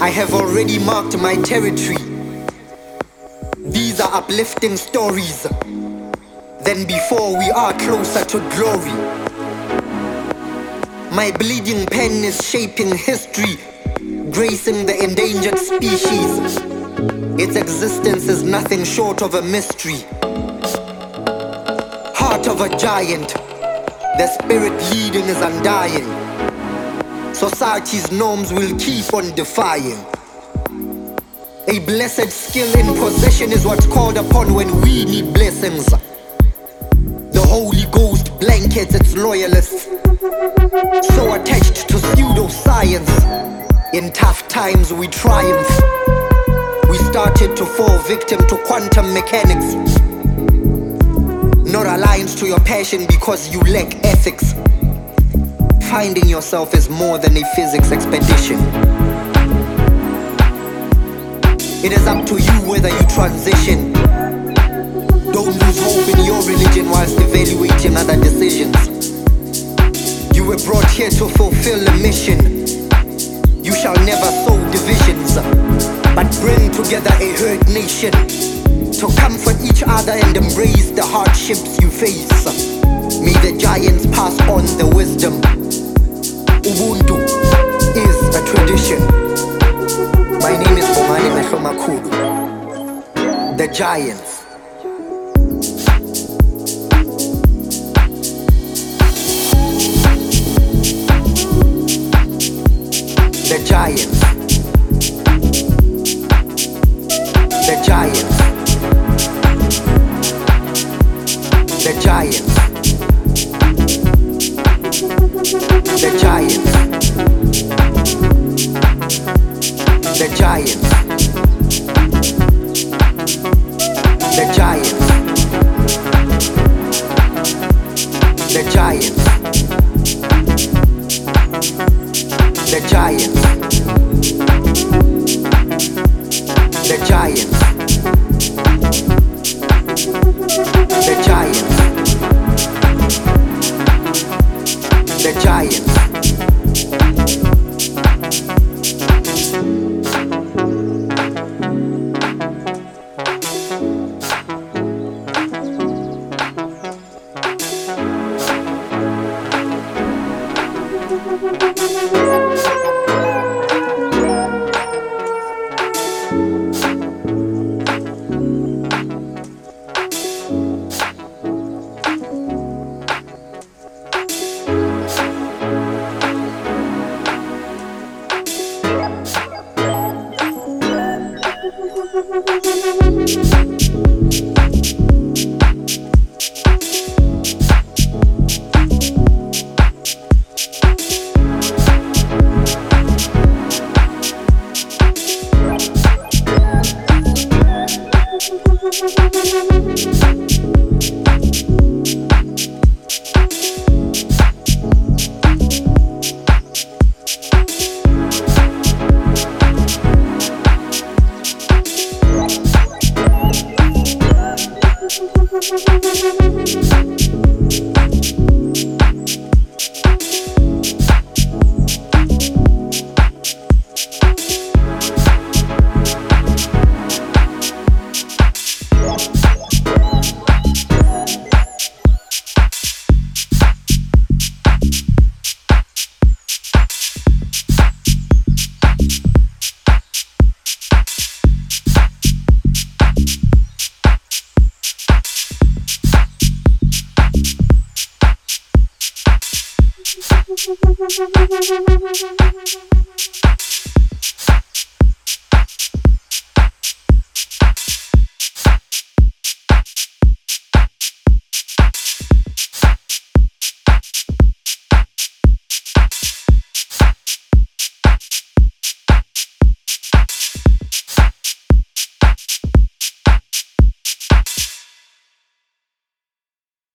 I have already marked my territory. These are uplifting stories. Then before we are closer to glory. My bleeding pen is shaping history, gracing the endangered species. Its existence is nothing short of a mystery. Heart of a giant, the spirit leading is undying. Society's norms will keep on defying. A blessed skill in possession is what's called upon when we need blessings. The Holy Ghost blankets its loyalists, so attached to pseudoscience. In tough times we triumph. We started to fall victim to quantum mechanics. Not aligned to your passion because you lack ethics. Finding yourself is more than a physics expedition. It is up to you whether you transition. Don't lose hope in your religion whilst evaluating other decisions. You were brought here to fulfill a mission. You shall never sow divisions, but bring together a hurt nation to comfort each other and embrace the hardships you face. May the giants pass on the wisdom. Ubuntu is a tradition. My name is Omani Meshomakulu. The Giants. The Giants. The Giants. The Giants. The Giants. The Giants. The Giants. The Giants. The Giants. The Giants. The Giants. The Giants. Thank you.